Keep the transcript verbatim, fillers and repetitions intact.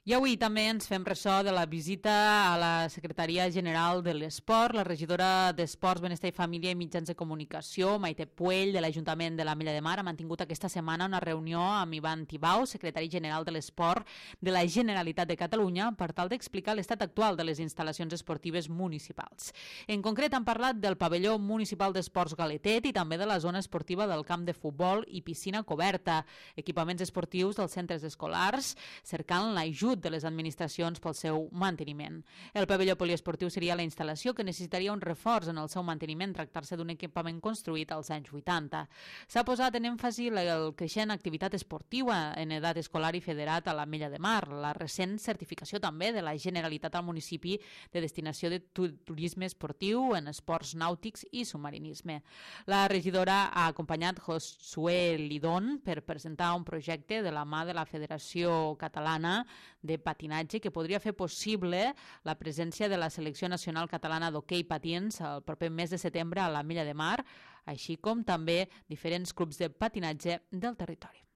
I avui també ens fem ressò de la visita a la Secretaria General de l'Esport. La regidora d'Esports, Benestar i Família i Mitjans de Comunicació, Maite Puell, de l'Ajuntament de l'Ametlla de Mar, ha mantingut aquesta setmana una reunió amb Ivan Tibau, secretari general de l'Esport de la Generalitat de Catalunya, per tal d'explicar l'estat actual de les instal·lacions esportives municipals. En concret, han parlat del pavelló municipal d'esports Galetet i també de la zona esportiva del camp de futbol i piscina coberta, equipaments esportius dels centres escolars, cercant l'ajut de les administracions pel seu manteniment. El pavelló poliesportiu seria la instal·lació que necessitaria un reforç en el seu manteniment, tractar-se d'un equipament construït als anys vuitanta. S'ha posat en èmfasi la creixent activitat esportiva en edat escolar i federat a l'Ametlla de Mar, la recent certificació també de la Generalitat al municipi de destinació de turisme esportiu en esports nàutics i submarinisme. La regidora ha acompanyat Josué Lidón per presentar un projecte de la mà de la Federació Catalana de patinatge que podria fer possible la presència de la selecció nacional catalana d'hoquei patins el proper mes de setembre a l'Ametlla de Mar, així com també diferents clubs de patinatge del territori.